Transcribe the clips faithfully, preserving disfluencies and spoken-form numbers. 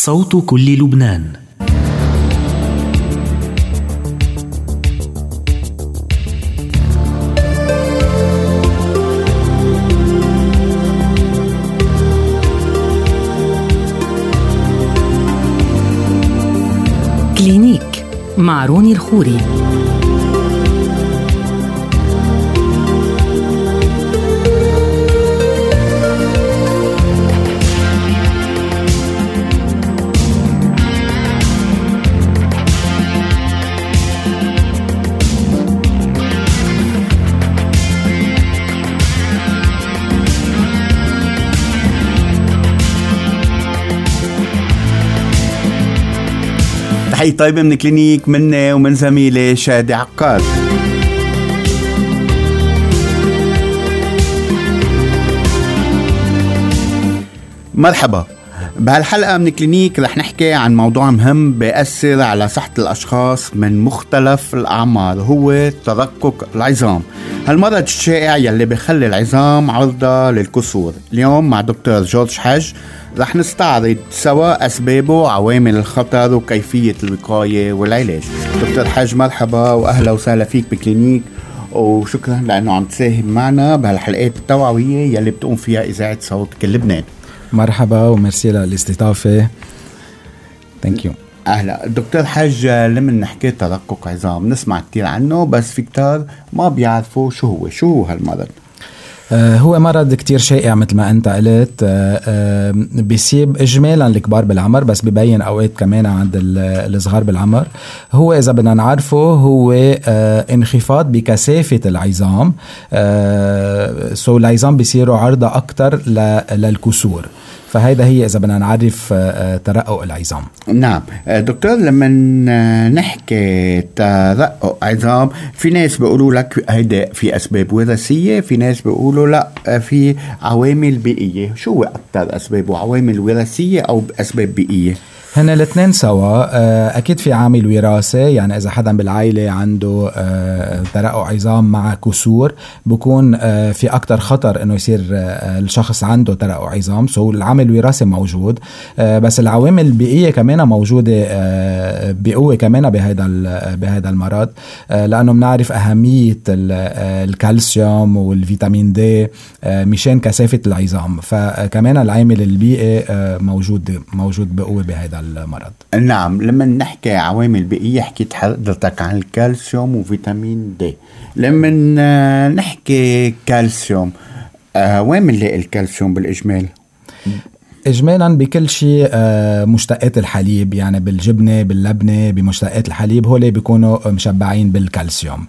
صوت كل لبنان. كلينيك مع روني الخوري. تحية طيبة من كلينيك مني ومن زميلي شادي عقاد. مرحبا. بهالحلقة من كلينيك رح نحكي عن موضوع مهم بيأثر على صحة الأشخاص من مختلف الأعمار، هو ترقق العظام، هالمرض الشائع يلي بيخلي العظام عرضة للكسور. اليوم مع دكتور جورج حج رح نستعرض سوا أسبابه، عوامل الخطر، وكيفية الوقاية والعلاج. دكتور حج مرحبا وأهلا وسهلا فيك بكلينيك، وشكرا لأنه عم تساهم معنا بهالحلقات التوعوية يلي بتقوم فيها إذاعة صوت كل لبنان. مرحبا وميرسي للاستضافة. ثانك يو. أهلا دكتور حج. لما نحكي ترقق عظام نسمع كتير عنه، بس في كتار ما بيعرفوا شو هو شو هو هالمرض. آه هو مرض كتير شائع مثل ما أنت قلت. آه آه بيصيب إجمالا الكبار بالعمر، بس بيبين أوقات كمان عند الصغار بالعمر. هو إذا بدنا نعرفه هو آه انخفاض بكثافة العظام، آه سو العظام بيصيروا عرضة أكتر للكسور. فهيدا هي إذا بدنا نعرف ترقق العظام. نعم دكتور، لما نحكي ترقق عظام في ناس بيقولوا لك هيدا في أسباب وراثية، في ناس بيقولوا لا في عوامل بيئية. شو هو أكتر أسباب، عوامل وراثية أو أسباب بيئية؟ هن الاثنين سوا. أكيد في عامل وراثة، يعني إذا حدا بالعائلة عنده ترقق عظام مع كسور بكون في أكتر خطر إنه يصير الشخص عنده ترقق عظام، سو العامل الوراثي موجود. بس العوامل البيئية كمان موجودة بقوة كمان بهذا بهذا المرض، لأنه بنعرف أهمية الكالسيوم والفيتامين دي مشان كثافة العظام، فكمان العامل البيئي موجود موجود بقوة بهذا المرض. نعم، لما نحكي عوامل بيئية حكيت حضرتك عن الكالسيوم وفيتامين دي. لما نحكي كالسيوم، وين نلاقي الكالسيوم بالإجمال؟ إجمالا بكل شيء. مشتقات الحليب، يعني بالجبنة باللبنة بمشتقات الحليب، هولي بيكونوا مشبعين بالكالسيوم.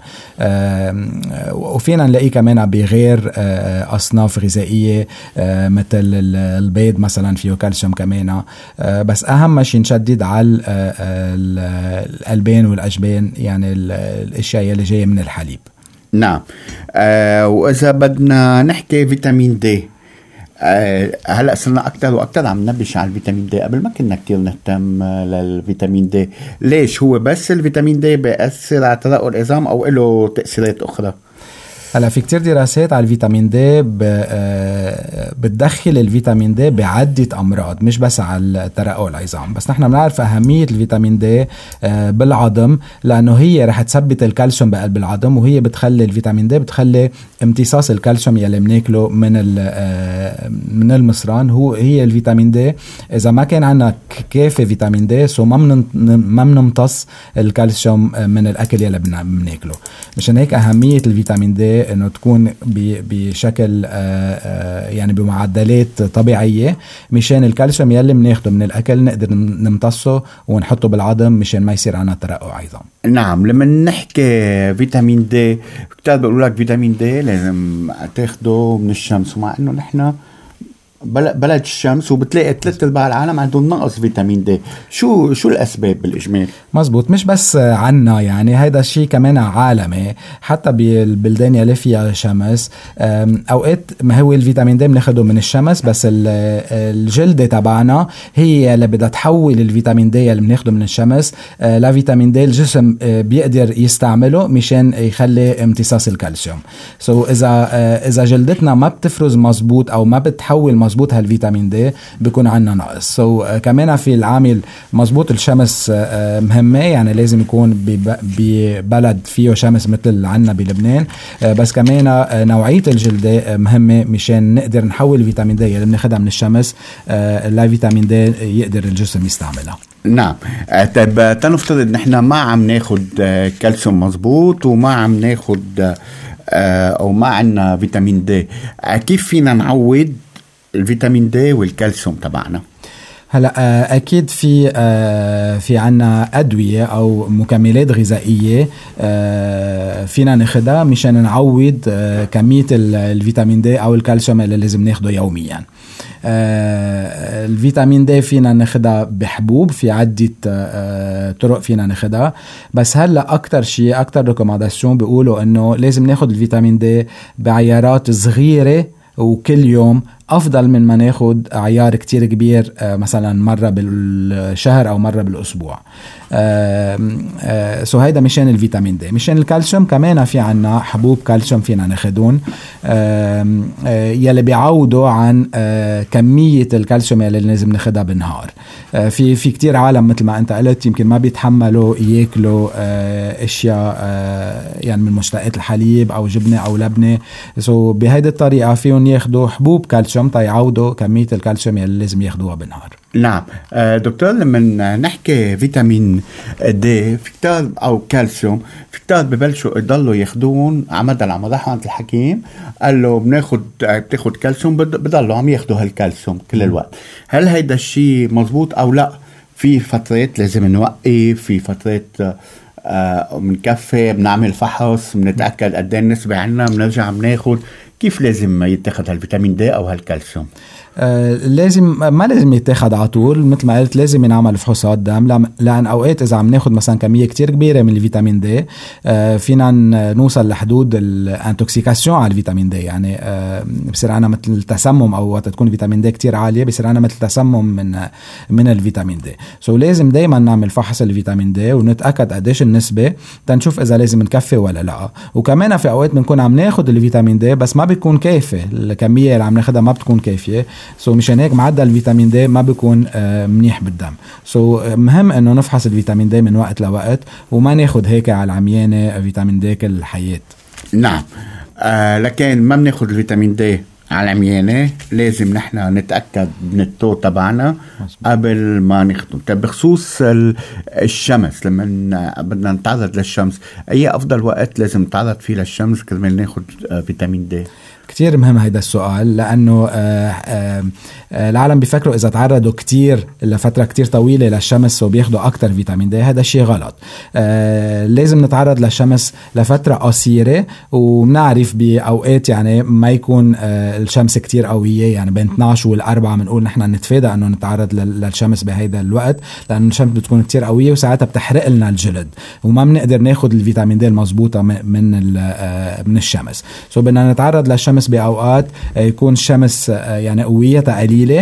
وفينا نلاقيه كمان بغير أصناف غذائية مثل البيض مثلا فيه كالسيوم كمان. بس أهم شيء نشدد على الألبان والأجبان، يعني الأشياء اللي جاية من الحليب. نعم. أه وإذا بدنا نحكي فيتامين دي، أه هلأ صرنا أكتر وأكتر عم نبش على الفيتامين دي. قبل ما كنا كتير نهتم للفيتامين دي. ليش هو بس الفيتامين دي بيأثر على ترقق العظام أو له تأثيرات أخرى؟ هلا في كتير دراسات على الفيتامين دي بتدخل الفيتامين دي بعدة أمراض، مش بس على ترقق العظام. بس نحن بنعرف أهمية الفيتامين دي بالعظم، لأنه هي رح تثبت الكالسيوم بقلب العظم، وهي بتخلي الفيتامين دي بتخلي امتصاص الكالسيوم يلي بناكله من من المصران. هو هي الفيتامين دي إذا ما كان عنا كافي فيتامين دي سو ما ما بنمتص الكالسيوم من الأكل يلي بناكله. مشان هيك أهمية الفيتامين دي انه تكون بشكل يعني بمعدلات طبيعيه، مشان الكالسيوم يلي بناخده من الاكل نقدر نمتصه ونحطه بالعظم مشان ما يصير عنا ترقق عظام. نعم. لما نحكي فيتامين دي كتير بيقولوا لك فيتامين دي لازم تاخده من الشمس، ومع انه نحن بلد الشمس وبتلاقي ثلاث ارباع العالم عندهم نقص فيتامين دي. شو شو الاسباب بالاجمال؟ مزبوط، مش بس عنا، يعني هيدا الشيء كمان عالمي حتى بالبلدان يلي فيها شمس. اوقات ما هو الفيتامين دي بناخده من الشمس، بس الجلد تبعنا هي اللي بدها تحول الفيتامين دي اللي بناخده من الشمس لفيتامين دي الجسم بيقدر يستعمله مشان يخلي امتصاص الكالسيوم. سو so اذا اذا جلدتنا ما بتفرز مزبوط او ما بتحول مزبوط هالفيتامين دي بيكون عنا نقص. so, uh, كمان في العامل مزبوط الشمس uh, مهمة، يعني لازم يكون ببلد فيه شمس مثل عنا بلبنان، uh, بس كمان uh, نوعية الجلد uh, مهمة مشان نقدر نحول الفيتامين دي اللي بناخدها من الشمس uh, لفيتامين دي يقدر الجسم يستعملها. نعم. طيب تنفترض نحن ما عم ناخد كالسيوم مزبوط وما عم ناخد او ما عنا فيتامين دي، كيف فينا نعوض الفيتامين دي والكالسيوم تبعنا؟ هلا اكيد في في عنا ادويه او مكملات غذائيه فينا ناخدها مشان نعوض كميه الفيتامين دي او الكالسيوم اللي لازم ناخده يوميا. آه الفيتامين دي فينا ناخدها بحبوب، في عدة آه طرق فينا ناخدها، بس هلا اكتر شيء اكتر ريكومنداسيون بيقولوا انه لازم ناخد الفيتامين دي بعيارات صغيرة وكل يوم، أفضل من ما ناخد عيار كتير كبير مثلا مرة بالشهر أو مرة بالأسبوع. سو هيدا مشان الفيتامين دي. مشان الكالسيوم كمان في عنا حبوب كالسيوم فينا ناخدون يلي بيعوضوا عن كمية الكالسيوم يلي لازم ناخدها بالنهار. في في كتير عالم مثل ما أنت قلت يمكن ما بيتحملوا ياكلوا أشياء يعني من مشتقات الحليب أو جبنة أو لبنة، سو بهيدي الطريقة فيهم ياخدوا حبوب كالسيوم تيعوضوا كمية الكالسيوم يلي لازم ياخدوها بالنهار. نعم. دكتور لما نحكي فيتامين دي في كتار أو كالسيوم في كتار ببلشوا يضلوا ياخدون عمد العمد رحمة الحكيم قال له بناخد بتاخد كالسيوم بضلوا عم ياخدوا هالكالسيوم كل الوقت. هل هيدا الشيء مزبوط أو لا؟ في فترات لازم نوقف، في فترات بنكفي بنعمل فحص بنتأكد قد ايه النسبة عنا بنرجع بناخد. كيف لازم يتاخد هالفيتامين دي أو هالكالسيوم؟ آه لازم ما لازم يتاخد على طول، مثل ما قلت لازم ينعمل فحوصات دم، لأن أوقات إذا عم ناخد مثلا كمية كتير كبيرة من الفيتامين دي آه فينا نوصل لحدود الانتوكسيكاسيون على الفيتامين دي، يعني آه بصير عنا مثل تسمم، أو وقت تكون فيتامين دي كتير عالية بصير عنا مثل تسمم من من الفيتامين دي. سو لازم دايما نعمل فحص الفيتامين دي ونتأكد قديش النسبة تنشوف إذا لازم نكفي ولا لا. وكمان في أوقات بنكون عم ناخد الفيتامين دي بس ما بيكون كافي، الكمية اللي عم ناخدها ما بتكون كافية، سو مشان هيك معدل الفيتامين دي ما بيكون آه منيح بالدم. سو مهم انه نفحص الفيتامين دي من وقت لوقت وما ناخد هيك على العميانة فيتامين دي كل الحياة. نعم. آه لكن ما بناخد الفيتامين دي على العميانة، لازم نحن نتأكد من الطو تبعنا قبل ما ناخده. طيب بخصوص الشمس، لما بدنا نتعرض للشمس اي افضل وقت لازم نتعرض فيه للشمس كرمال ناخد آه فيتامين دي؟ كتير مهم هيدا السؤال، لأنه آآ آآ العالم بيفكروا إذا تعرضوا كتير لفترة كتير طويلة للشمس وبياخدوا أكتر فيتامين دي، هذا شيء غلط. لازم نتعرض للشمس لفترة قصيرة، وبنعرف بأوقات يعني ما يكون الشمس كتير قوية، يعني بين اثناشر والأربعة بنقول نحن نتفادى أنه نتعرض للشمس بهيدا الوقت، لأن الشمس بتكون كتير قوية وساعتها بتحرق لنا الجلد وما بنقدر ناخد الفيتامين دي المضبوطة من من الشمس. سو بدنا نتعرض للشمس بأوقات يكون الشمس يعني قويتها قليلة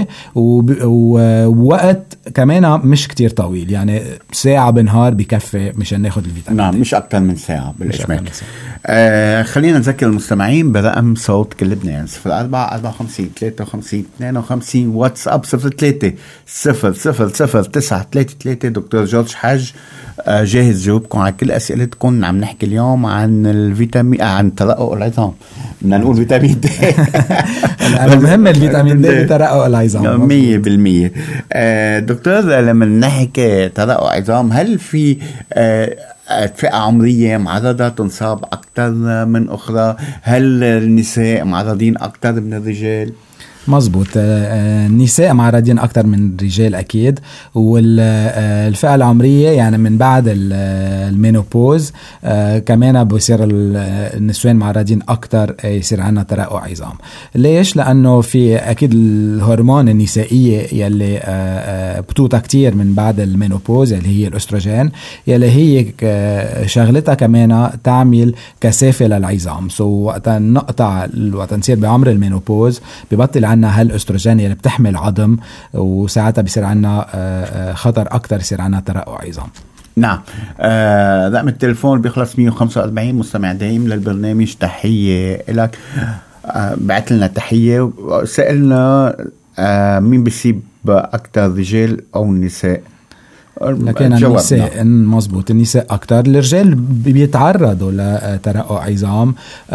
ووقت كمان مش كتير طويل، يعني ساعة بالنهار بكفي مشان ناخد الفيتامين. نعم، مش أكتر من ساعة بالإجمال. آه خلينا نذكر المستمعين برقم صوت كل لبنان صفر أربعة أربعة وخمسين ثلاثة وخمسين اثنين وخمسين، واتساب صفر ثلاثة صفر صفر صفر تسعة ثلاثة ثلاثة. دكتور جورج حاج آه جاهز جاوبكم على كل أسئلتكم. عم نحكي اليوم عن الفيتامين، عن ترقق العظام، بدنا نقول فيتامين دي. المهم الفيتامين دي بترقق العظام مية بالمية. آه دكتور لما نحكي ترقق عظام، هل في آه فئة عمرية معرضة تنصاب أكثر من أخرى؟ هل النساء معرضين أكثر من الرجال؟ مزبوط، النساء معرضين أكتر من الرجال أكيد، والفئة العمرية يعني من بعد المينوبوز كمان بيصير النسوان معرضين أكتر يصير عنا ترقق عظام. ليش؟ لأنه في أكيد الهرمون النسائية يلي بتوطى كتير من بعد المينوبوز اللي هي الأستروجين، يلي هي شغلتها كمان تعمل كثافة للعظام. سو وقت نقطع وقت نصير بعمر المينوبوز ببطل عنا هالاستروجين اللي بتحمل عظم، وساعتها بيصير عنا خطر أكتر يصير عنا ترقق عظام. نعم. آه رقم التليفون بيخلص مية وخمسة وأربعين. مستمع دائم للبرنامج، تحية لك. بعت لنا تحية. سألنا مين بيصيب أكتر، رجال أو نساء؟ لكن النساء مزبوط، النساء أكتر. الرجال بيتعرضوا لترقع عظام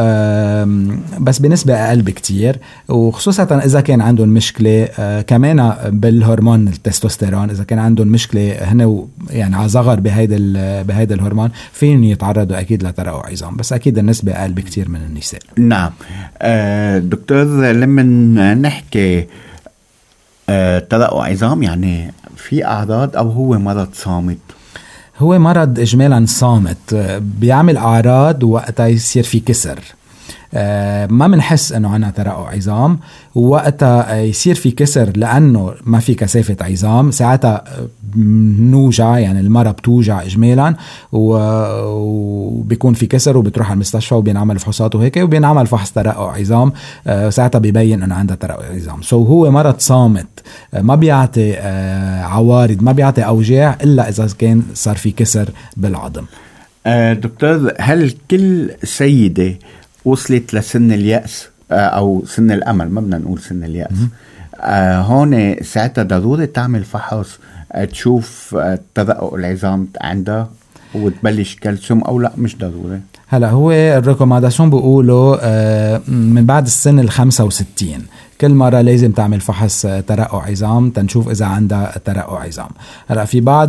بس بنسبة أقل بكتير، وخصوصا إذا كان عندهم مشكلة كمان بالهرمون التستوستيرون. إذا كان عندهم مشكلة هنا يعني على صغر بهيدا بهيدا الهرمون فين يتعرضوا أكيد لترقع عظام، بس أكيد النسبة أقل بكتير من النساء. نعم دكتور، لما نحكي ترقع عظام يعني في أعراض أو هو مرض صامت؟ هو مرض إجمالا صامت، بيعمل أعراض وقتها يصير في كسر. ما منحس انه عنا ترقع عظام، وقتها يصير في كسر لانه ما في كثافه عظام، ساعتها نوجع، يعني المرة بتوجع اجمالا وبيكون في كسر وبتروح على المستشفى وبينعمل فحوصات وهيك وبينعمل فحص ترقع عظام، ساعتها بيبين انه عندها ترقع عظام. سو هو مرض صامت، ما بيعطي عوارض، ما بيعطي اوجاع الا اذا كان صار في كسر بالعظم. دكتور، هل كل سيده وصلت لسن اليأس أو سن الأمل، ما بدنا نقول سن اليأس، آه هون ساعتها ضروري تعمل فحص تشوف ترقق العظام عندها وتبلش كالسيوم أو لا مش ضروري؟ هلا هو الريكومنداسيون بيقولوا آه من بعد السن الخمسة وستين كل مرة لازم تعمل فحص ترقع عظام تنشوف إذا عندها ترقع عظام. هلا في بعض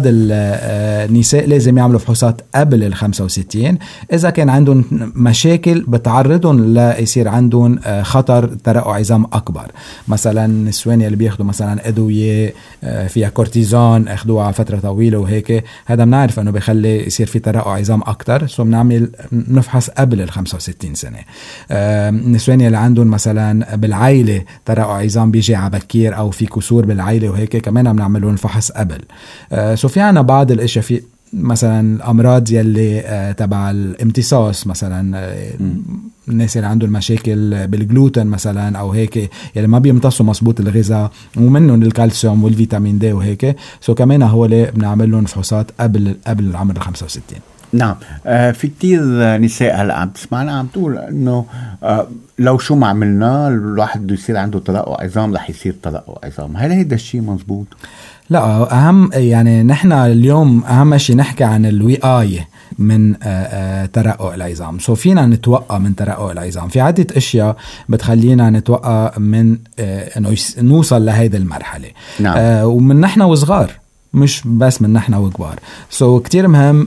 النساء لازم يعملوا فحوصات قبل ال خمسة وستين إذا كان عندهم مشاكل بتعرضهم ليصير عندهم خطر ترقع عظام أكبر. مثلا النسوان اللي بياخدوا مثلا أدوية فيها كورتيزون أخدوها فترة طويلة وهيك، هذا بنعرف إنه بيخلي يصير في ترقع عظام أكتر، سو بنعمل نفحص قبل ال خمسة وستين سنة. النسوان اللي عندهم مثلا بالعائلة ترقع عظام بيجي على بكير او في كسور بالعائله وهيك كمان بنعملون فحص قبل. آه سو في عنا بعض الاشياء، في مثلا الامراض يلي آه تبع الامتصاص، مثلا آه الناس اللي عندهم مشاكل بالجلوتين مثلا او هيك يلي ما بيمتصوا مظبوط الغذاء ومنهم الكالسيوم والفيتامين دي وهيك، سو كمان هول بنعمل لهم فحوصات قبل قبل العمر خمسة وستين. نعم. آه في كتير نساء هلا عم تسمعنا عم تقول انه آه لو شو ما عملنا الواحد بده يصير عنده ترقع عظام رح يصير ترقع عظام، هل هيدا الشيء مزبوط؟ لا، اهم يعني نحن اليوم اهم شيء نحكي عن الوقاية من ترقع العظام. سو فينا نتوقع من ترقع العظام، في عدة اشياء بتخلينا نتوقع من انه نوصل لهيدا المرحلة. نعم. آه ومن نحن وصغار، مش بس من نحن وكبار. سو so, كتير مهم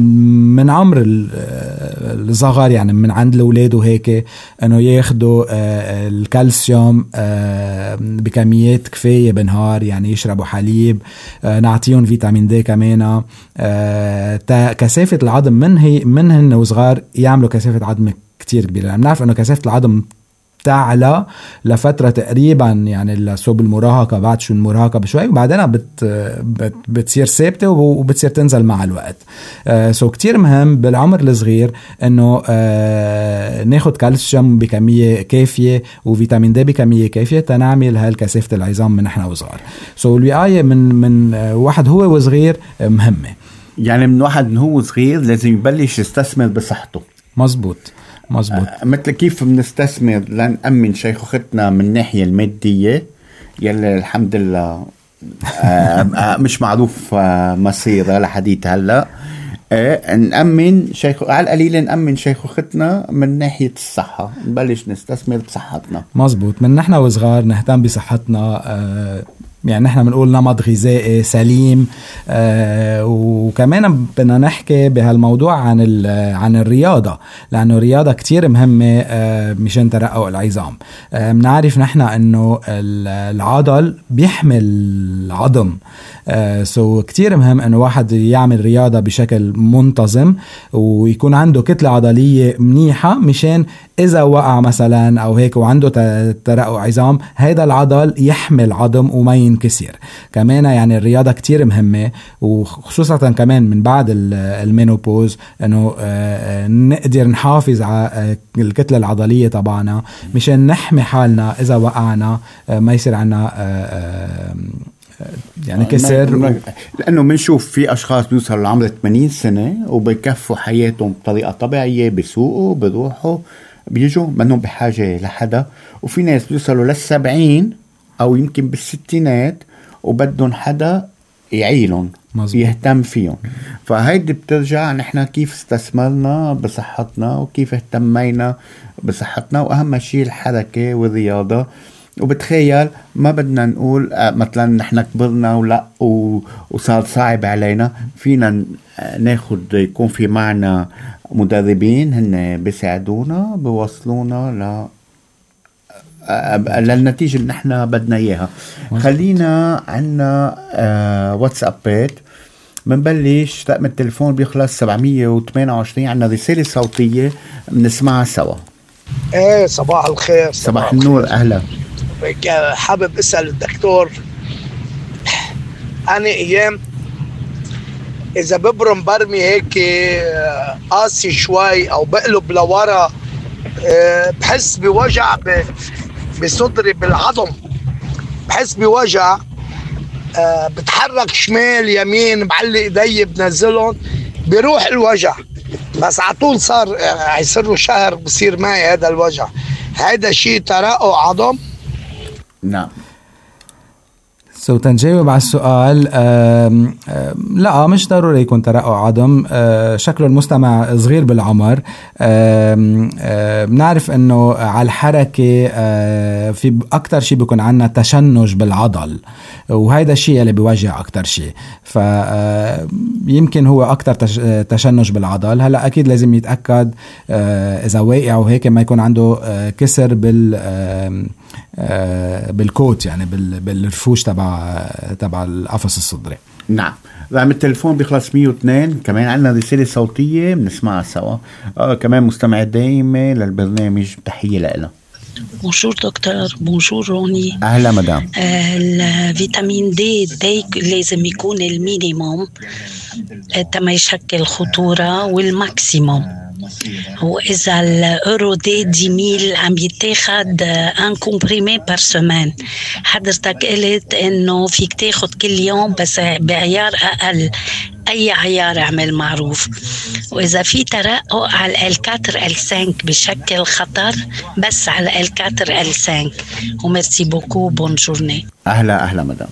من عمر الصغار، يعني من عند الأولاد وهيك، انه ياخدوا الكالسيوم بكميات كفاية بالنهار، يعني يشربوا حليب، نعطيهم فيتامين دي كمان. كثافة العظم من هي منهن وصغار يعملوا كثافة عظم كتير كبيرة. بنعرف انه كثافة العظم تعلى لفترة تقريبا يعني لصوب المراهقة، بعد شو المراهقة بشوي وبعدين بت بت بتصير ثابتة وبتصير تنزل مع الوقت. آه سو كتير مهم بالعمر الصغير انه آه ناخد كالسيوم بكمية كافية وفيتامين دي بكمية كافية تنعمل هالكثافة العظام من احنا وصغار. سو الوقاية من من آه واحد هو وصغير مهمة. يعني من واحد هو صغير لازم يبلش يستثمر بصحته. مزبوط مزبوط. آه مثل كيف بنستثمر لنأمن شيخوختنا من الناحية المادية يلي الحمد لله آه آه مش معروف آه مصيرها لحديث هلا، آه نأمن شيخ على القليل نأمن شيخوختنا من ناحية الصحة، نبلش نستثمر بصحتنا. مزبوط، من نحن وصغار نهتم بصحتنا. آه يعني نحن بنقول نمط غذائي سليم. آه وكمان بدنا نحكي بهالموضوع عن عن الرياضة، لأنه الرياضة كتير مهمة آه مشان ترقق العظام. آه بنعرف نحن إنه العضل بيحمل العظم. آه سو كتير مهم إنه واحد يعمل رياضة بشكل منتظم ويكون عنده كتلة عضلية منيحة، مشان إذا وقع مثلا أو هيك وعنده ترقق عظام هيدا العضل يحمل عظم وما ينكسر. كمان يعني الرياضة كتير مهمة، وخصوصا كمان من بعد المينوبوز إنه نقدر نحافظ على الكتلة العضلية تبعنا مشان نحمي حالنا إذا وقعنا ما يصير عنا يعني كسر. لأنه منشوف في أشخاص بيوصلوا لعمر ثمانين سنة وبيكفوا حياتهم بطريقة طبيعية، بيسوقوا بيروحوا بيجوا منهم بحاجة لحدا، وفي ناس بيوصلوا للسبعين أو يمكن بالستينات وبدهم حدا يعيلهم يهتم فيهم. فهيدي بترجع نحن كيف استثمرنا بصحتنا وكيف اهتمينا بصحتنا، وأهم شيء الحركة والرياضة. وبتخيل ما بدنا نقول مثلا نحن كبرنا ولا وصار صعب علينا، فينا ناخد يكون في معنا مدربين هن بيساعدونا بيوصلونا ل للنتيجة اللي نحن بدنا إياها. خلينا عنا آه واتسابات. منبلش رقم التليفون بيخلص سبعمية وثمانية وعشرين. عنا رسالة صوتية بنسمعها سوا. ايه صباح الخير. صباح, صباح النور. أهلا. حابب اسأل الدكتور، أنا أيام إذا ببرم برمي هيك قاسي شوي أو بقلب لورا بحس بوجع بصدري بالعظم، بحس بوجع، بتحرك شمال يمين بعلي ايدي بنزلهم بيروح الوجع، بس عطول صار هيصير شهر بصير معي هذا الوجع. هذا شيء ترقق عظم؟ نعم. سو تنجاوب على السؤال، آم آم لا مش ضروري يكون ترقق عظم. شكله المستمع صغير بالعمر. بنعرف انه على الحركة في اكتر شيء بيكون عنا تشنج بالعضل، وهيدا الشيء اللي بيوجع اكتر شيء، فيمكن هو اكتر تشنج بالعضل. هلا اكيد لازم يتأكد اذا واقع وهيك ما يكون عنده كسر بال بالكوت، يعني بالرفوش تبع تبع القفص الصدري. نعم. رقم التليفون بيخلص مية واثنين. كمان عندنا رسالة صوتية بنسمعها سوا. آه كمان مستمع دائمة للبرنامج، تحية لنا. بونجور دكتور. بونجور روني. أهلا مدام. آه الفيتامين دي, دي لازم يكون المينيموم تما يشكل خطورة والماكسيموم. وإذا الأورو دي دي ميل عم يتاخد ان كومبريمي بار سمان، حضرتك قلت إنه فيك تاخد كل يوم بس بعيار أقل. أي عيار اعمل معروف. وإذا في ترقق على ال أربعة ال خمسة بشكل خطر، بس على ال أربعة ال خمسة. وميرسي بوكو. بون جورني. أهلا أهلا مدام.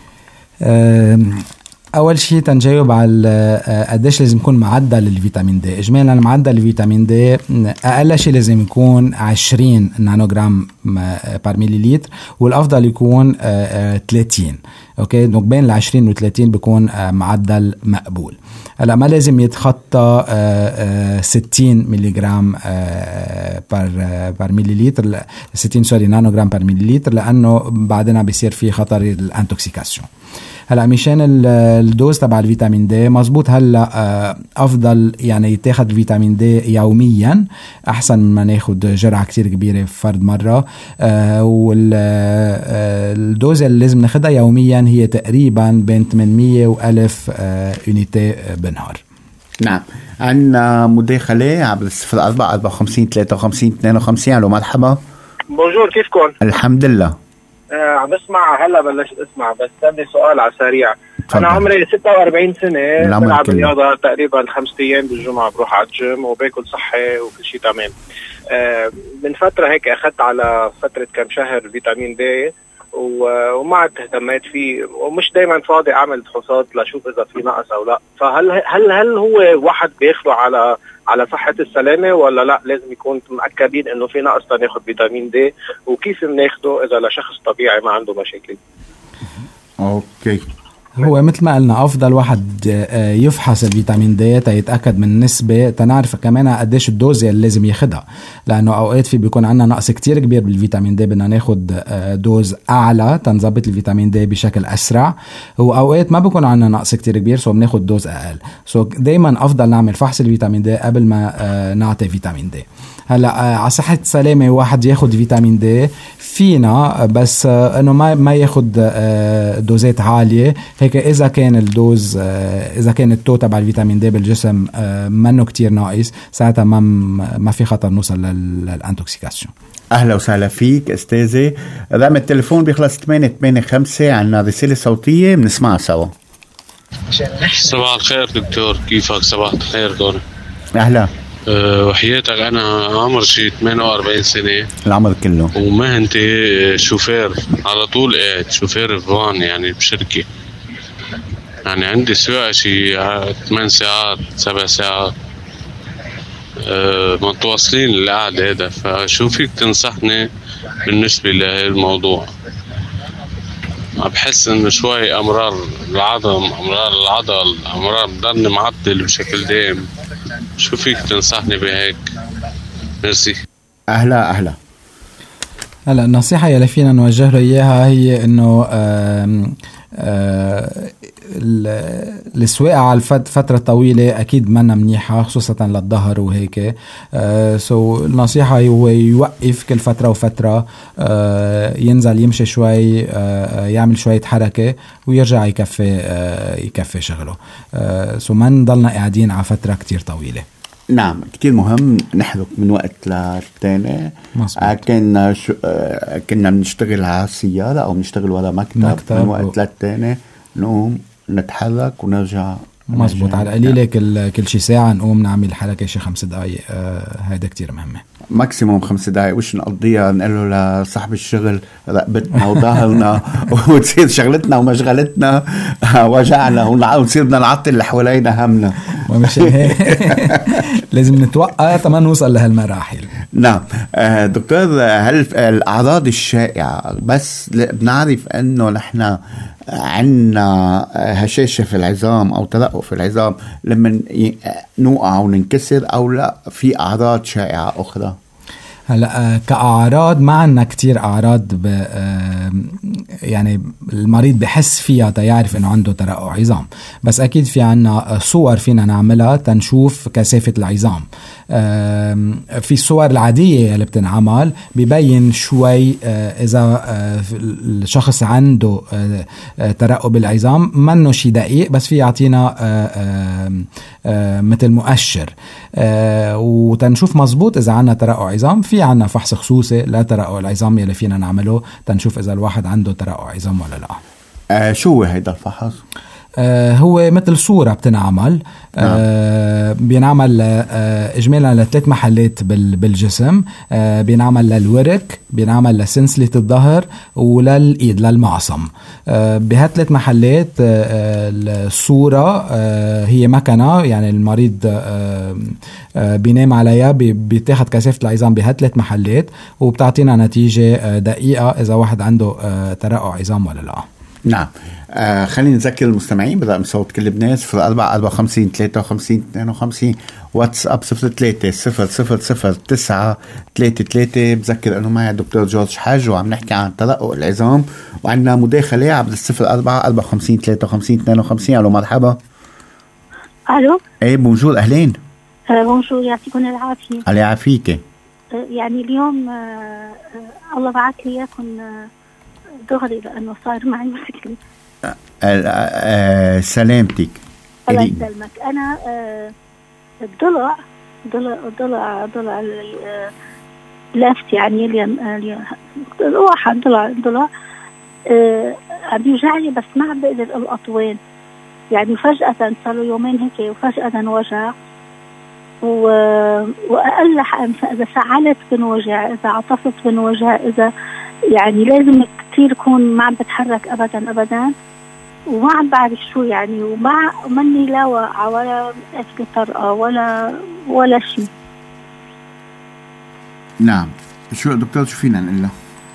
أول شيء تنجاوب على قديش لازم يكون معدل الفيتامين دي. إجمالا معدل الفيتامين دي أقل شيء لازم يكون عشرين نانوغرام بار ميليلتر، والأفضل يكون ثلاثين. أوكي، دونك بين العشرين والثلاثين بيكون معدل مقبول. هلا ما لازم يتخطى ستين مليغرام بار بار ميليلتر، ستين سوري نانوغرام بار ميليلتر، لأنه بعدنا بيصير فيه خطر الانتوكسيكاسيون. هلا مشان الدوز تبع الفيتامين دي مزبوط. هلا افضل يعني يتاخد الفيتامين دي يوميا احسن ما ناخد جرعه كتير كبيره في فرد مره. والدوز اللي لازم ناخدها يوميا هي تقريبا بين ثمانمية وألف يونيتي بالنهار. نعم. عندنا مداخله عبر صفر أربعة أربعة وخمسين ثلاثة وخمسين اثنين وخمسين. الو مرحبا. بونجور، كيفكم؟ الحمد لله. آه عم بسمع هلا بلشت اسمع، بس عندي سؤال على سريع. انا عمري ستة وأربعين سنه، بلعب رياضه تقريبا خمسة ايام بالجمعه، بروح على الجيم وباكل صحي وكل شيء تمام. آه من فتره هيك اخذت على فتره كم شهر فيتامين دي وما عاد اهتميت فيه، ومش دائما فاضي اعمل فحوصات لاشوف اذا في نقص او لا. فهل هل هل هو واحد بياخده على على صحة السلامة ولا لا لازم يكون متأكدين انه في نقص تناخد فيتامين دي، وكيف بناخده اذا لشخص طبيعي ما عنده مشاكل؟ اوكي. هو مثل ما قلنا افضل واحد يفحص الفيتامين دي تيتاكد من النسبه، تنعرف كمان قديش الدوز اللي لازم ياخدها، لانه اوقات في بيكون عندنا نقص كتير كبير بالفيتامين دي، بدنا ناخد دوز اعلى تنظبط الفيتامين دي بشكل اسرع، واوقات ما بيكون عندنا نقص كتير كبير سو بناخد دوز اقل. سو دايما افضل نعمل فحص الفيتامين دي قبل ما نعطي فيتامين دي. هلا على صحة السلامة واحد ياخد فيتامين دي فينا، بس انه ما ما ياخد دوزات عالية هيك. اذا كان الدوز اذا كان التو تبع الفيتامين دي بالجسم منه كتير ناقص، ساعتها ما ما في خطر نوصل للانتوكسيكاسيون. اهلا وسهلا فيك استاذي. رقم التليفون بيخلص ثمانية ثمانية خمسة. عنا رسالة صوتية بنسمعها سوا. صباح الخير دكتور، كيفك؟ صباح الخير دور. اهلا. أه وحياتك أنا عمر شي ثمانية وأربعين سنة العمر كله، ومهنتي شوفير، على طول قاعد شوفير فان يعني بشركة، يعني عندي سواقة شي ثمان ساعات سبع ساعات أه متواصلين للقعد هذا. فشو فيك تنصحني بالنسبة لهالموضوع؟ بحس انه شوي امرار العظم، امرار العضل، امرار بضلني معطل بشكل دائم. شو فيك تنصحني بهيك؟ ميرسي. اهلا اهلا. هلا النصيحة يلي فينا نوجه له اياها هي انه آم آه السواقة على فترة طويلة أكيد منا منيحة، خصوصا للظهر وهيك. آه سو النصيحة هو يوقف كل فترة وفترة، آه ينزل يمشي شوي، آه يعمل شوية حركة ويرجع يكفي آه يكفي شغله. آه سو ما نضلنا قاعدين على فترة كتير طويلة. نعم كتير مهم نحرك من وقت للتاني. آه كنا شو آه كنا بنشتغل على السيارة أو بنشتغل ولا مكتب, مكتب من وقت و... للتاني نقوم نتحرك ونرجع. مزبوط، على القليلة كل كل شي ساعة نقوم نعمل حركة شي خمس دقايق. آه هيدا كتير مهمة. ماكسيموم خمس دقايق، وش نقضيها نقول له لصاحب الشغل رقبتنا وظهرنا وتصير شغلتنا ومشغلتنا وجعنا ونصير بدنا نعطل اللي حوالينا همنا. ومش هيك لازم نتوقع تما نوصل لهالمراحل. نعم آه دكتور، هل الأعراض الشائعة بس بنعرف أنه نحن عنا هشاشة في العظام أو ترقق في العظام لما نوقع وننكسر، أو لا في أعراض شائعة أخرى؟ هلا كأعراض ما عنا كتير أعراض ب يعني المريض بحس فيها تيعرف إنه عنده ترقق عظام، بس أكيد في عنا صور فينا نعملها تنشوف كثافة العظام. في الصور العادية اللي بتنعمل بيبين شوي إذا الشخص عنده ترقق بالعظام، منه شي دقيق بس في يعطينا مثل مؤشر، وتنشوف مزبوط إذا عنا ترقق عظام. في عنا فحص خصوصي لترقق العظام يلي فينا نعمله تنشوف إذا الواحد عنده ترقق عظام ولا لا. آه شو هو هيدا الفحص؟ آه هو مثل صورة بتنعمل. آه بينعمل آه إجمالا لثلاث محلات بالجسم. آه بينعمل للورك، بينعمل لسنسلة الظهر، وللإيد للمعصم. آه بهالثلاث محلات آه الصورة آه هي مكنة، يعني المريض آه آه بينام عليها، بيتاخد كثافة العظام بهالثلاث محلات وبتعطينا نتيجة آه دقيقة إذا واحد عنده آه ترقق عظام ولا لا. نعم آه خلينا نذكر المستمعين برقم صوت كل الناس صفر أربعة أربعة وخمسين ثلاثة وخمسين اثنين وخمسين، واتساب صفر ثلاثة صفر صفر صفر تسعة ثلاثة ثلاثة. بذكر انه معي الدكتور جورج حاج وعم نحكي عن ترقق العظام، وعندنا مداخلة عبر الصفر أربعة أربعة وخمسين ثلاثة وخمسين اثنين وخمسين. الو مرحبا. الو ايه بونجور اهلين. أه بونجور، يعطيكم العافية. الله يعافيك. أه يعني اليوم أه أه الله بعث لي اياكم أه دغري لأنه صار معي مشكلة. أه أه سلامتك. الله يسلمك. أنا أه الضلع ضلع ضلع ضلع لافت يعني اللي واحد ضلع ضلع أه بيوجعني، بس ما عم بقدر ألقط وين، يعني فجأة صار يومين هيك وفجأة وجع، وأقل إذا فعلت بنوجع، إذا عطفت بنوجع، إذا يعني لازم كتير يكون ما عم بتحرك أبدا أبدا، وما عم بعرف شو يعني، وما مني لا واقعة ولا أسكت طرقة ولا ولا شيء. نعم شو دكتور شو فينا نقول له؟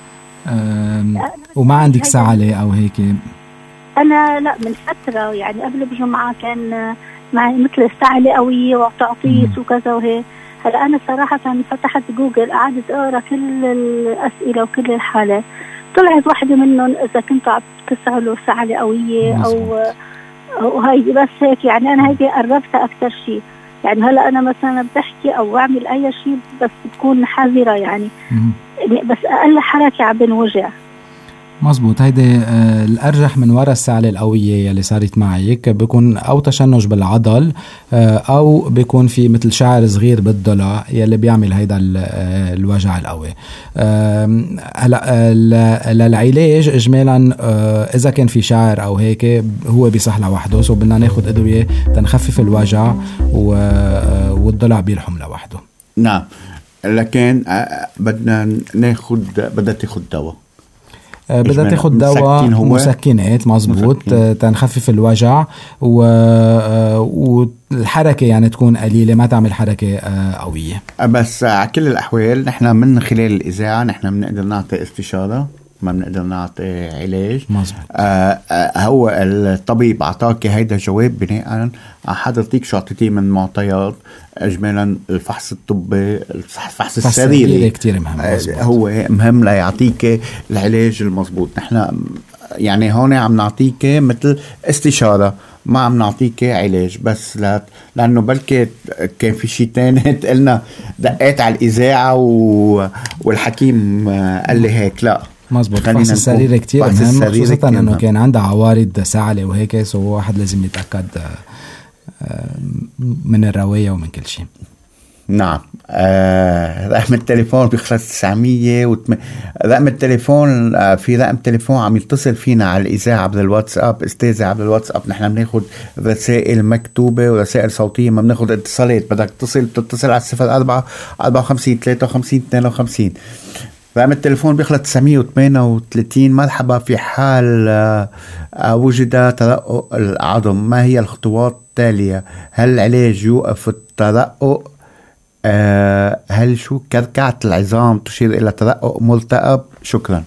وما عندك سعلة أو هيك؟ أنا لا، من فترة يعني قبل بجمعة كان معي مثل السعلة قوية وتعطيس وكذا وهيك. هلا أنا صراحة فتحت جوجل قعدت أقرأ كل الأسئلة وكل الحالات، طلعت واحدة منهم إذا كنتوا عم تسألوا سعلة قوية أو أو هاي، بس هيك يعني أنا هيك قربتها أكثر شيء. يعني هلا أنا مثلا بحكي أو أعمل أي شيء بس بتكون حذرة يعني، بس أقل حركة عم بنوجع. مزبوط. هيدي آه الأرجح من وراء السعلة القوية يلي صارت معك بيكون أو تشنج بالعضل آه أو بيكون في مثل شعر صغير بالضلع يلي بيعمل هيدا آه الوجع القوي. هلا آه للعلاج إجمالا آه إذا كان في شعر أو هيك هو بيصح لوحده، سو بدنا ناخد أدوية تنخفف الوجع والضلع بيلحم لوحده. نعم، لكن بدنا ناخد بدها تاخد دواء بدها تاخد دواء مسكنات مزبوط مسكين. تنخفف الوجع و... والحركة يعني تكون قليلة، ما تعمل حركة قوية. بس على كل الأحوال نحن من خلال الإذاعة نحن بنقدر نعطي استشارة، ما بنقدر نعطي علاج. مزبوط. آه هو الطبيب أعطاك هيدا جواب بناء على حضرتك شو عطيتيه من معطيات. إجمالا الفحص الطبي الفحص السريري كتير مهم. آه هو مهم ليعطيك العلاج المضبوط. نحن يعني هون عم نعطيك مثل استشارة، ما عم نعطيك علاج بس لا، لأنه بلكي كان في شيء تاني تقلنا دقيت على الإذاعة و... والحكيم قال لي هيك لا مزبوط. فحص السريري كتير مهم، خصوصا انه كان عنده عوارض سعلة وهيك، سو واحد لازم يتأكد من الرواية ومن كل شيء. نعم. آه رقم التليفون بيخلص تسعمية وتم... رقم التليفون آه في رقم تليفون عم يتصل فينا على الإذاعة عبر الواتساب. استاذة عبر الواتساب نحن بناخد رسائل مكتوبة ورسائل صوتية، ما بناخد اتصالات. بدك تتصل تتصل على الصفر أربعة أربعة وخمسين ثلاثة وخمسين اثنين وخمسين. رقم التليفون بيخلص تسعمية وثمانية وثلاثين. مرحبا، في حال آه وجد ترقق العظم ما هي الخطوات التالية؟ هل العلاج يوقف الترقق؟ أه هل شو كركعة العظام تشير إلى ترقق ملتهب؟ شكرا.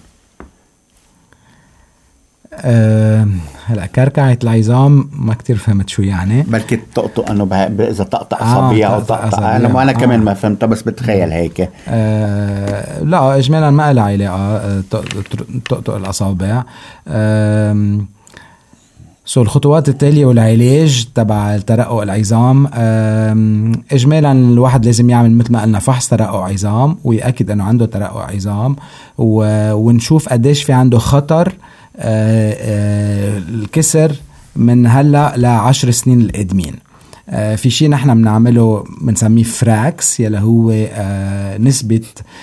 أه هلا كركعة العظام ما كتير فهمت شو يعني. بلكي تطقطق انه اذا طقطق اصابيع او طقطق انا ما انا آه. كمان ما فهمتها بس بتخيل هيك. أه لا اجمالا ما لها علاقة تطقطق الاصابع. أه سو الخطوات التالية والعلاج تبع ترقق العظام. اجمالا الواحد لازم يعمل مثل ما قلنا فحص ترقق عظام ويأكد انه عنده ترقق عظام، ونشوف قديش في عنده خطر الكسر من هلا لعشر سنين القادمين. في شيء نحن بنعمله بنسميه فراكس يلي هو نسبة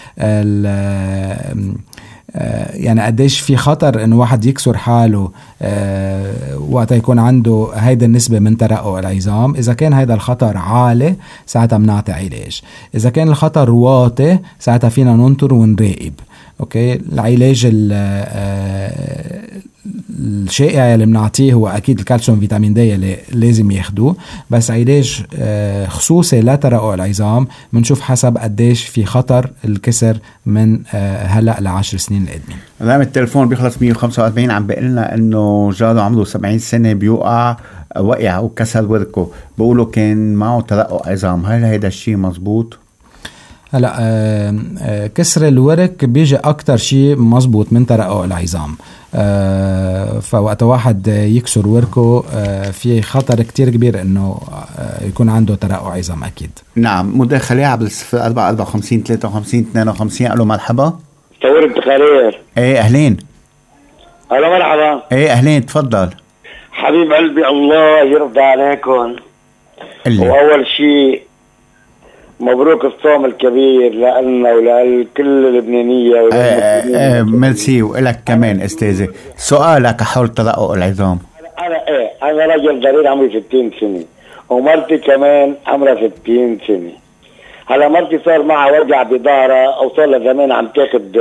يعني قديش في خطر انه واحد يكسر حاله أه وقت يكون عنده هيدا النسبة من ترقق العظام. اذا كان هيدا الخطر عالي ساعتها بنعطي علاج، اذا كان الخطر واطي ساعتها فينا ننطر ونراقب. اوكي، العلاج الشائع اللي بنعطيه هو اكيد الكالسيوم فيتامين دي اللي لازم ياخدوه، بس علاج خصوصي لا ترقق العظام بنشوف حسب قديش في خطر الكسر من هلا لعشر سنين القادمين. رقم التليفون بيخلص مية وخمسة وأربعين عم بيقلنا انه جاره عمره سبعين سنة بيوقع وقع وكسر وركه، بقولوا كان معه ترقق عظام، هل هيدا الشيء مزبوط؟ هلا آه آه كسر الورك بيجي اكتر شيء مزبوط من ترقق العظام. آه فوقت واحد يكسر وركه آه في خطر كتير كبير انه آه يكون عنده ترقق عظام اكيد. نعم. مداخلة عبر الصفر أربعة أربعة وخمسين ثلاثة وخمسين اثنين وخمسين. قالوا مرحبا. صورت خير. ايه اهلين. الو مرحبا. ايه اهلين تفضل حبيب قلبي، الله يرضى عليكم. واول شيء مبروك الصوم الكبير لنا ولكل اللبنانية والمسلمين. آه آه ميرسي، ولك كمان استاذي. سؤالك حول ترقق العظام. انا ايه انا راجل ضرير عمري ستين سنة ومرتي كمان عمرها ستين سنة. هلا مرتي صار معها وجع بظهرها او صار لها زمان عم تاخد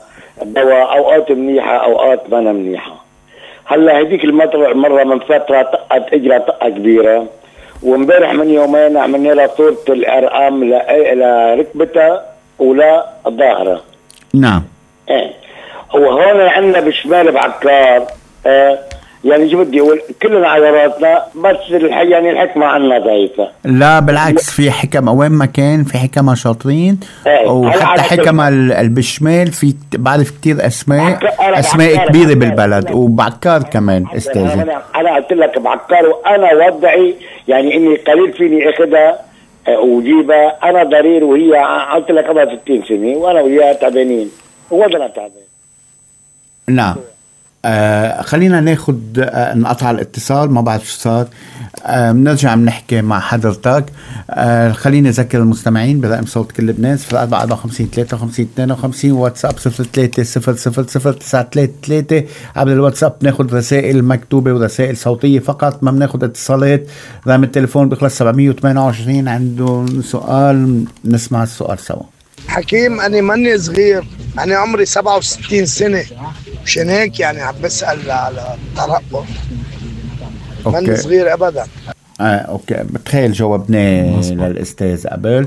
دواء، اوقات منيحة اوقات ما منيحة. هلا هديك المرة مرة من فترة طقت اجرها طقة كبيرة، ومبارح من يومين عملنا لها صورة الارقام لركبتها ولا ظهرها. نعم. ايه وهون عندنا بشمال بعكار اه يعني شو بدي اقول كلنا عذراتنا، بس الحقيقة يعني الحكمة عنا ضعيفة. لا بالعكس، في حكم وين ما كان في حكمة شاطرين. ايه وحتى حكمة البشمال في بعرف كتير اسماء اسماء كبيرة بالبلد، وبعكار كمان استاذي. انا انا قلت لك بعكار، وانا وضعي يعني اني قليل فيني اخذها وجيبها. انا ضرير وهي قلت لك قبل ستين سنة وانا وياها تعبانين ووضعنا تعبان. نعم. آه خلينا ناخد آه نقطع الاتصال، ما بعرف شو صار. آه بنرجع بنحكي مع حضرتك. آه خليني أذكر المستمعين برقم صوت كل لبنان صفر أربعة أربعة خمسين ثلاثة وخمسين اثنين وخمسين، واتساب صفر ثلاثة صفر صفر صفر تسعة ثلاثة ثلاثة. قبل الواتساب ناخد رسائل مكتوبة ورسائل صوتية فقط، ما بناخد اتصالات. رقم التليفون بيخلص سبعمية وثمانية وعشرين. عنده سؤال، نسمع السؤال سوا. حكيم أنا ماني صغير، أنا عمري سبعة وستين سنة، مشان هيك يعني عم بسأل على الترقب. ماني صغير أبدا. آه، أوكي بتخيل جاوبناه للأستاذ قبل.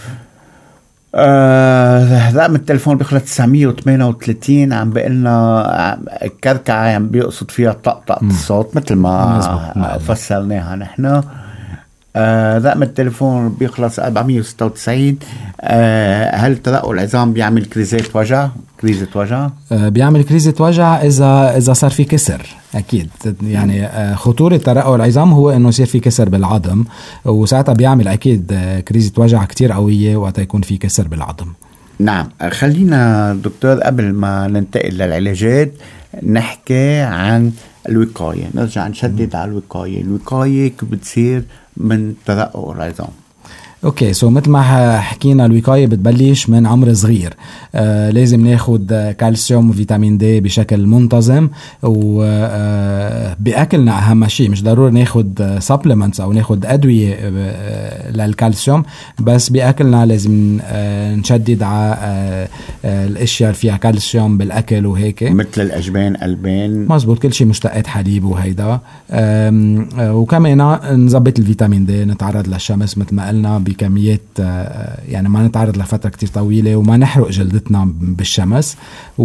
آه، رقم التليفون بيخلص تسعمية وثمانية وثلاثين. عم بقلنا الكركعة عم بيقصد فيها طقطقة الصوت مثل ما فسرناها نحن. آه، رقم التليفون بيخلص أربعمية وستة وتسعين. آه، هل ترقق العظام بيعمل كريزات وجع؟ كريزة وجع؟ آه، بيعمل كريزة وجع إذا إذا صار في كسر أكيد. يعني آه، خطورة ترقق العظام هو إنه يصير في كسر بالعظم، وساعتها بيعمل أكيد آه، كريزة وجع كتير قوية وقت يكون في كسر بالعظم. نعم. خلينا دكتور قبل ما ننتقل للعلاجات نحكي عن الوقاية. نرجع نشدد على الوقاية. الوقاية كيف بتصير من ترقق العظام؟ اوكي سو مثل ما حكينا الوقاية بتبلش من عمر صغير. آه لازم ناخد كالسيوم وفيتامين دي بشكل منتظم، وبأكلنا آه أهم شيء. مش ضروري ناخد سبلمنتس أو ناخد أدوية آه للكالسيوم، بس بأكلنا لازم آه نشدد على آه آه الأشياء اللي فيها كالسيوم بالأكل وهيك، مثل الأجبان، ألبان، مزبوط، كل شيء مشتقات حليب وهيدا. آه وكمان نظبط الفيتامين دي، نتعرض للشمس مثل ما قلنا بكميات، يعني ما نتعرض لفترة كتير طويلة وما نحرق جلدتنا بالشمس.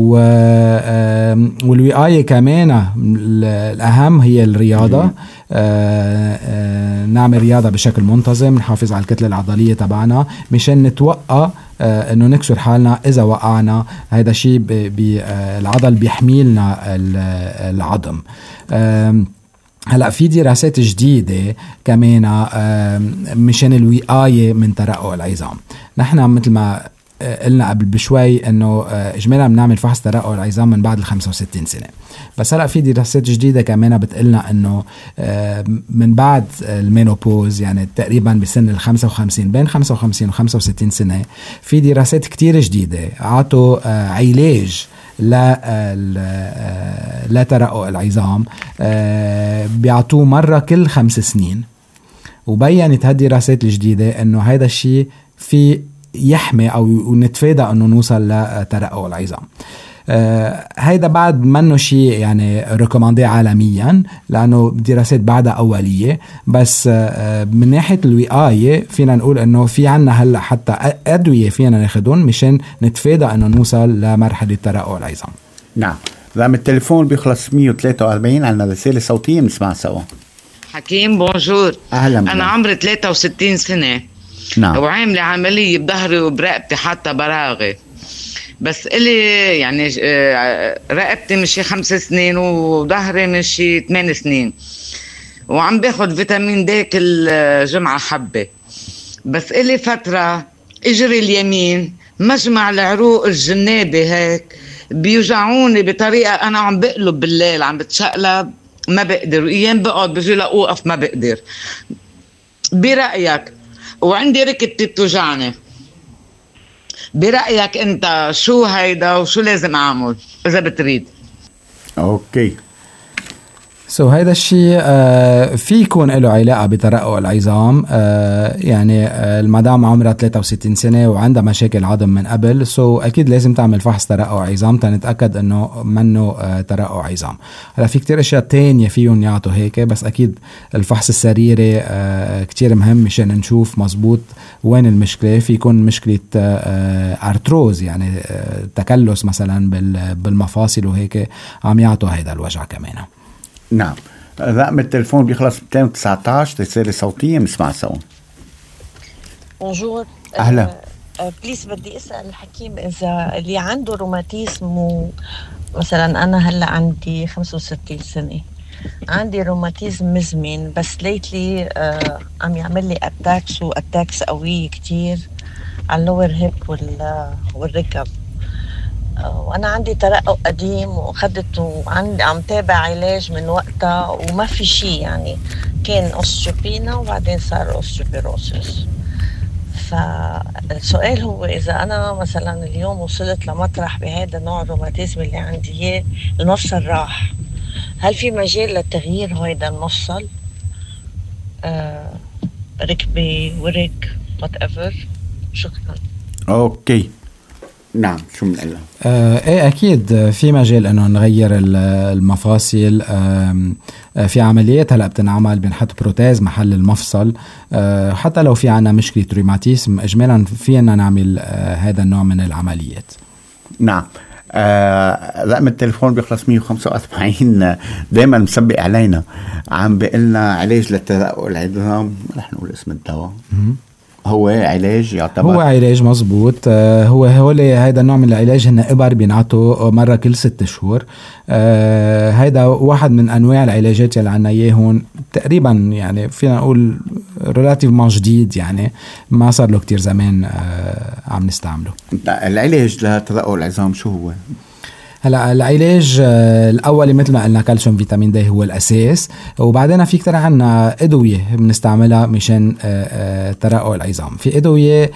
والوقاية كمان الأهم هي الرياضة. نعمل رياضة بشكل منتظم، نحافظ على الكتلة العضلية تبعنا مشان نتوقع انه نكسر حالنا اذا وقعنا. هذا شيء بالعضل بيحميلنا العظم. هلأ في دراسات جديدة كمان مشان الوقاية من ترقق العظام. نحن مثل ما قلنا قبل بشوي انه اجمالا بنعمل فحص ترقق العظام من بعد ال خمسة وستين سنة، بس هلأ في دراسات جديدة كمان بتقلنا انه من بعد المينوبوز، يعني تقريبا بسن ال خمسة وخمسين، بين خمسة وخمسين و خمسة وستين سنة، في دراسات كتير جديدة عطوا علاج لا لا ترقق العظام، بيعطوه مرة كل خمس سنين. وبينت هالدراسات الجديدة انه هذا الشيء في يحمي او نتفادى انه نوصل لترقق العظام. آه هيدا بعد منه شيء يعني ريكوماندي عالميا، لانه دراسات بعدها اوليه، بس آه من ناحيه الوقايه فينا نقول انه في عنا هلا حتى ادويه فينا ناخدهم مشان نتفادى انه نوصل لمرحله ترقق العظام. نعم. رقم التليفون بيخلص مية وثلاثة وأربعين. عنا رساله صوتيه نسمع سوا. حكيم بونجور. اهلا. انا عمري ثلاثة وستين سنه. نعم. وعامله عمليه بظهري وبرقبتي حتى براغي، بس إلي يعني رقبتي مشي خمس سنين وظهري مشي ثمان سنين، وعم باخد فيتامين دي كل جمعة حبة. بس إلي فترة اجري اليمين مجمع العروق الجنابي هيك بيوجعوني بطريقة، أنا عم بقلب بالليل عم بتشقلب ما بقدر، وإيام بقعد بجي لأوقف ما بقدر. برأيك، وعندي ركبتي بتوجعني، برأيك أنت شو هيدا وشو لازم أعمل إذا بتريد؟ أوكي. سو so, هيدا الشيء آه في يكون له علاقة بترقق العظام. آه يعني آه المدام عمرها ثلاثة وستين سنة وعندها مشاكل عظم من قبل، سو so, أكيد لازم تعمل فحص ترقق عظام تنتأكد إنه منه آه ترقق عظام. هلا في كتير أشياء تانية فيهم يعطوا هيك، بس أكيد الفحص السريري آه كتير مهم مشان نشوف مزبوط وين المشكلة. في يكون مشكلة آه أرتروز، يعني آه تكلس مثلا بالمفاصل وهيك عم يعطوا هيدا الوجع كمان. نعم. رقم التليفون بيخلص مئتين وتسعة عشر. رسالة صوتية نسمع سوا. بونجور. أهلا. أه بليز بدي أسأل الحكيم إذا اللي عنده روماتيزم، مثلا أنا هلأ عندي خمسة وستين سنة، عندي روماتيزم مزمن، بس ليتلي أه عم يعمل لي أتاكس وأتاكس قوية كتير على اللور هيب والركب. وانا عندي ترقق قديم واخدته وعندي عم تابع علاج من وقتها وما في شيء يعني. كان اوستيوبينا وبعدين صار اوستيوبيروسيس. فالسؤال هو اذا انا مثلا اليوم وصلت لمطرح بهذا النوع الروماتيزم اللي عندي اياه المفصل راح، هل في مجال لتغيير هيدا المفصل؟ آه ركبي ورك وات ايفر. شكرا. اوكي نعم شو بنقول؟ آه ايه اكيد في مجال انه نغير المفاصل. آه في عمليات هلا بتنعمل، بنحط بروتيز محل المفصل. آه حتى لو في عنا مشكله روماتيزم اجمالا فينا نعمل آه هذا النوع من العمليات. نعم. آه رقم التليفون بيخلص مية وخمسة وأربعين دايما مسبق علينا، عم بيقلنا علاج للترقق العظام. رح نقول اسم الدواء. هو علاج يعتبر هو علاج مزبوط. آه هو هولي هيدا النوع من العلاج هن إبر بينعطوا مرة كل ست شهور. آه هيدا واحد من أنواع العلاجات اللي عنا إياه هون تقريبا، يعني فينا نقول ريلاتيف ما جديد، يعني ما صار له كتير زمان آه عم نستعمله. العلاج لترقق العظام شو هو؟ هلا العلاج الاولي مثل ما قلنا كالسيوم فيتامين دي هو الاساس، وبعدين في كتير عنا ادويه بنستعملها مشان ترقق العظام. في ادويه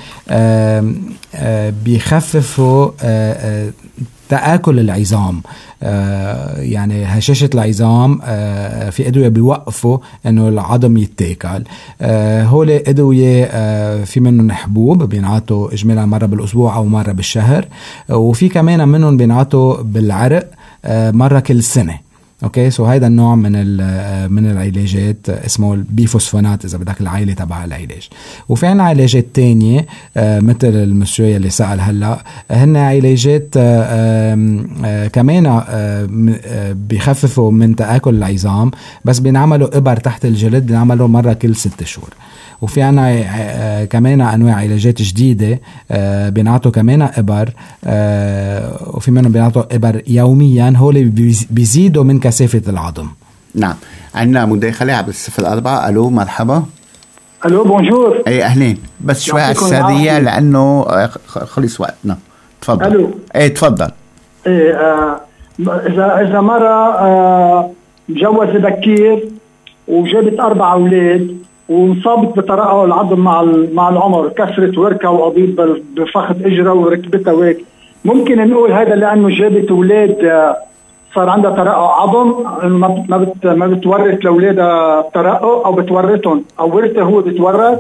بيخففوا تآكل العظام، آه يعني هشاشة العظام. آه في أدوية بيوقفوا إنه العظم يتاكل. آه هول أدوية آه في منهم حبوب بينعطوا إجمالا مرة بالأسبوع أو مرة بالشهر، وفي كمان منهم بينعطوا بالعرق آه مرة كل سنة. اوكي سو هيدا النوع من من العلاجات اسمه البيفوسفونات اذا بدك العائله تبع العلاج. وفي عنا علاجات تانية آه مثل المسيو اللي سأل هلا، هن علاجات آه آه كمان آه بيخففوا من تآكل العظام، بس بينعملوا ابر تحت الجلد، بينعملوا مره كل ست شهور. وفي عنا آه كمان انواع علاجات جديده آه بينعطوا كمان ابر، آه وفي منهم بينعطوا ابر يوميا، هول بيزيدوا من كثافه العظم. نعم. عندنا مداخله على الصفر أربعة. الو مرحبا. الو بونجور. اي اهلين، بس شوي على السريع لانه خلص وقتنا. تفضل. الو. اي تفضل. ايه آه اذا اذا مره آه مجوزه بكير وجابت اربع اولاد وانصابت بترقق العظم مع مع العمر، كسرت وركه وقضيب بفخذ اجرها وركبتها وهيك، ممكن نقول هذا لانه جابت اولاد صار عندها ترقق عظم، ما بت ما بتورث لاولادها ترقق او بتورثهم او ورثه هو بتورث؟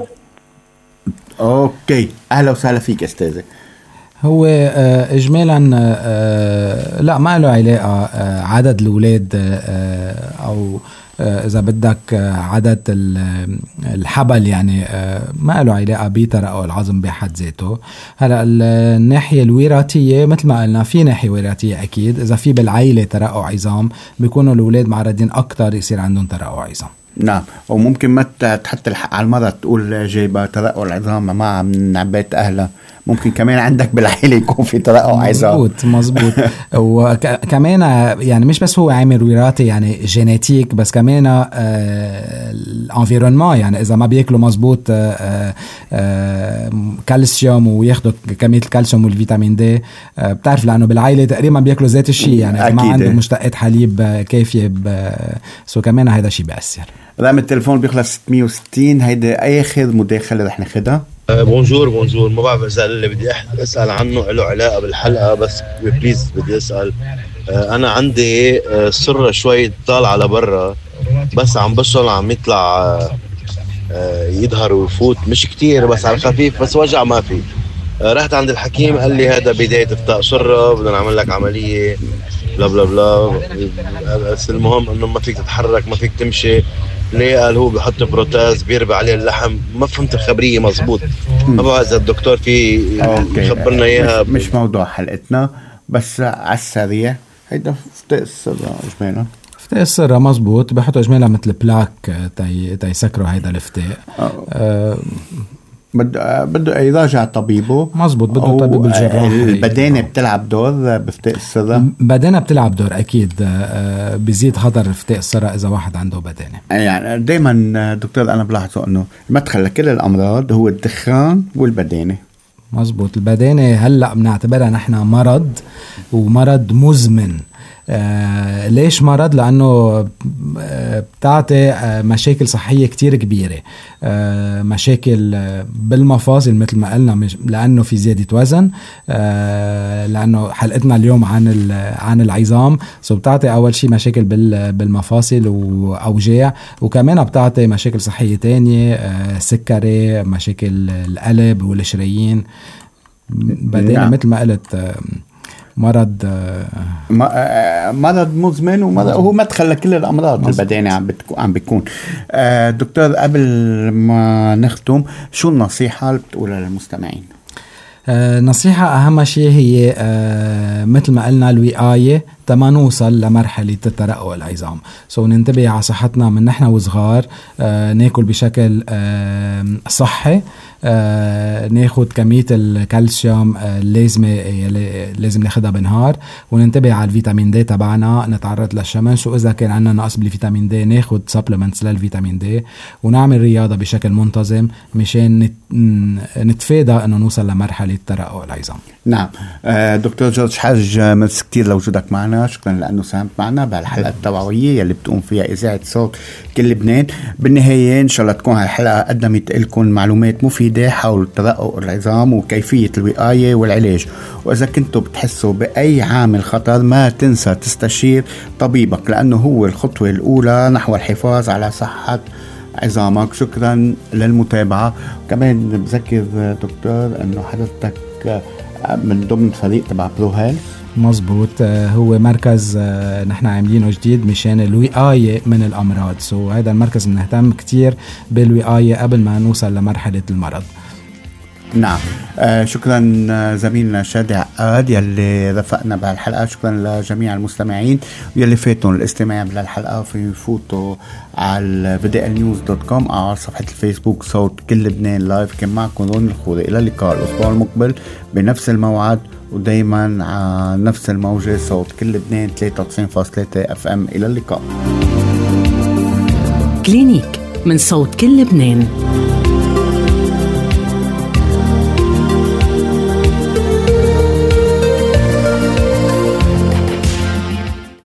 اوكي اهلا وسهلا فيك استاذه. هو اجمالا لا ما له علاقه عدد الاولاد او إذا بدك عدد الحبل، يعني ما له علاقة بترقق العظم بحد ذاته. هلا الناحية الوراثية مثل ما قلنا في ناحية وراثية أكيد، إذا في بالعائلة ترقق عظام بيكونوا الأولاد معرضين أكتر يصير عندهم ترقق عظام. نعم. وممكن ما تحط الحق على المرض تقول جايبة ترقق العظام مع من بيت أهلها، ممكن كمان عندك بالعائلة يكون في ترقق عظام. مزبوط مزبوط. وكمان يعني مش بس هو عامل وراثي يعني جينيتيك، بس كمان آه الانفيرونمون، يعني إذا ما بياكلوا مزبوط آه آه كالسيوم وياخدوا كمية الكالسيوم والفيتامين دي، آه بتعرف لأنه بالعائلة تقريبا بياكلوا ذات الشيء، يعني إذا ما عندهم مشتقات حليب كافية، سو كمان هذا شيء بيأثر. رقم التليفون بيخلص ستمية وستين. هيدا آخر مداخلة رح ناخدها. أه بونجور بونجور. ما بعرف إذا اللي بدي أسأل عنه له علاقة بالحلقة، بس بليز بدي أسأل. أه أنا عندي أه سرة شوي طالعة على برا، بس عم بشرب عم يطلع أه يظهر ويفوت، مش كتير بس على خفيف، بس وجع ما في. أه رحت عند الحكيم قال لي هذا بداية افتاء سرة، بدنا نعمل لك عملية بلا بلا بلا. بس المهم انه ما فيك تتحرك، ما فيك تمشي. ليه؟ قال هو بحط بروتاز بيربع عليه اللحم. ما فهمت الخبرية مزبوط، ما بعرف اذا الدكتور في يخبرنا اياها. مش, مش موضوع حلقتنا، بس على السريع هيدا فتاء السرة اجمالا. فتاء السرة مزبوط، بحطوا اجمالا مثل بلاك تي تيسكروا هيدا الفتاء. أه بده بده يراجع طبيبه. مزبوط، بده طبيب الجراح. البدانه بتلعب دور بفتاء السرة. بدانه بتلعب دور اكيد، بزيد خطر فتاء السرة اذا واحد عنده بدانه. يعني دائما دكتور انا بلاحظه انه المدخل لكل الامراض هو الدخان والبدانه. مزبوط. البدانة هلأ بنعتبرها نحن مرض ومرض مزمن. آه ليش مرض؟ لأنه آه بتعطي آه مشاكل صحية كتير كبيرة. آه مشاكل آه بالمفاصل مثل ما قلنا، مش لأنه في زيادة وزن، آه لأنه حلقتنا اليوم عن عن العظام، سو بتعطي أول شيء مشاكل بالمفاصل وأوجاع، وكمان بتعطي مشاكل صحية تانية، آه سكري، مشاكل القلب والشرايين. بعدين نعم. مثل ما قلت آه مرض مرض مزمن، وهو مدخل لكل الامراض البدانيه عم بتكون عم بيكون. دكتور، قبل ما نختم، شو النصيحه اللي بتقولها للمستمعين؟ آه نصيحة أهم شيء هي آه مثل ما قلنا الوقاية تما نوصل لمرحلة الترقق العظام. سو ننتبه على صحتنا من نحن وصغار، آه ناكل بشكل آه صحي، آه ناخد كمية الكالسيوم آه لازم لازم ناخدها بالنهار، وننتبه على الفيتامين دي تبعنا، نتعرض للشمس، وإذا كان عندنا نقص بالفيتامين دي ناخد سبلمنتس للفيتامين دي، ونعمل رياضة بشكل منتظم مشان نتفادى أنه نوصل لمرحلة الترقق العظام. نعم. آه دكتور جورج حاج، ميرسي كتير لوجودك معنا، شكرا لأنه ساهمت معنا بهالحلقة التوعوية اللي بتقوم فيها إذاعة صوت كل لبنان. بالنهاية إن شاء الله تكون هالحلقة قدمت لكم معلومات مفيدة حول ترقق العظام وكيفية الوقاية والعلاج. وإذا كنتوا بتحسوا بأي عامل خطر ما تنسى تستشير طبيبك، لأنه هو الخطوة الأولى نحو الحفاظ على صحة عظامك. شكرا للمتابعة. كمان بذكر دكتور أنه حضرتك من ضمن فريق تبع برو هيلث. مزبوط. هو مركز نحن عاملينه جديد مشان الوقاية من الأمراض. سو هذا المركز بنهتم كتير بالوقاية قبل ما نوصل لمرحلة المرض. نعم. آه شكرا زميلنا شادي عقاد يلي رفقنا بهالحلقة. شكرا لجميع المستمعين يلي فاتوا الاستماع بهالحلقة. في فوتوا على في دي ال نيوز دوت كوم أو على صفحة الفيسبوك صوت كل لبنان لايف. كان معكم روني الخوري. إلى اللقاء الأسبوع المقبل بنفس الموعد ودايما على نفس الموجة صوت كل لبنان ثلاثة وتسعين فاصلة ثلاثة اف ام. إلى اللقاء. كلينيك من صوت كل لبنان.